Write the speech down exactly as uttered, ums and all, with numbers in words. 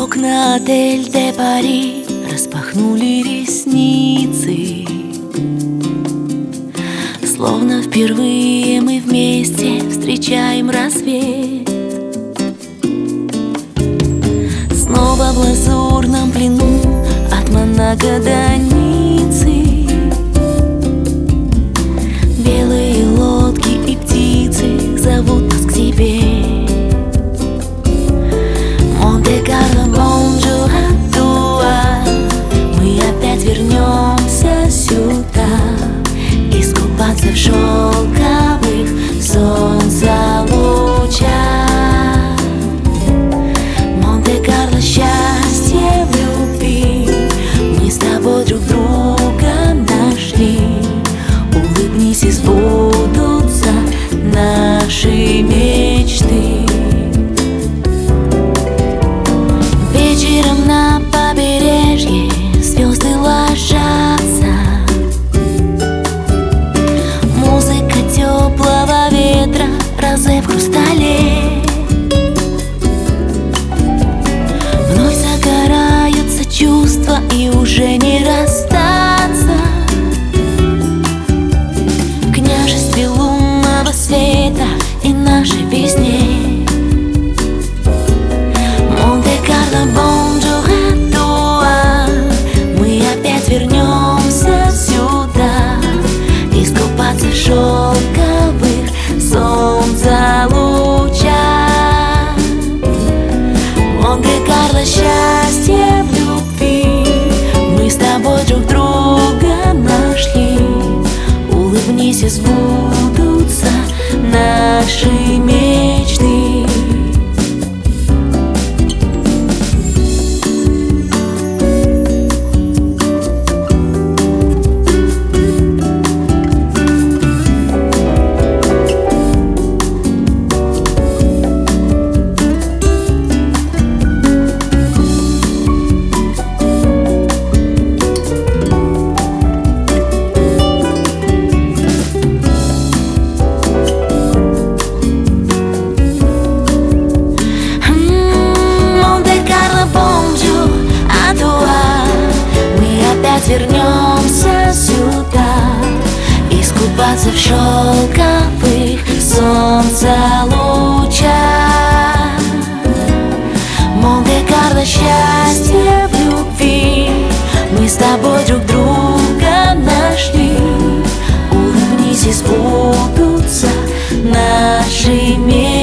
Окна отель де Пари распахнули ресницы, словно впервые мы вместе встречаем рассвет. Снова в лазурном плену от Монако до Ниццы. Белые лодки и птицы зовут нас к себе. Монте-Карло, бонжур, атуа, мы опять вернемся сюда, искупаться в шелковых солнца лучах. Монте-Карло, счастье в любви, мы с тобой друг друга нашли. Улыбнись, и сбудутся наши мечты. Вечером на побережье звезды ложатся. Музыка теплого ветра, розе в хрустале. Вновь загораются чувства, и уже не расстаться. В княжестве лунного света и нашей весне. Монте-Карло, бонжур, атуа, мы опять вернемся сюда, искупаться в шелковых солнца лучах. Монте-Карло, счастье в любви, мы с тобой друг друга нашли. Улыбнись, и сбудутся наши мечты. Вернемся сюда, искупаться в шелковых солнца лучах. Монте-Карло, счастье в любви, мы с тобой друг друга нашли. Улыбнись, и сбудутся наши мечты.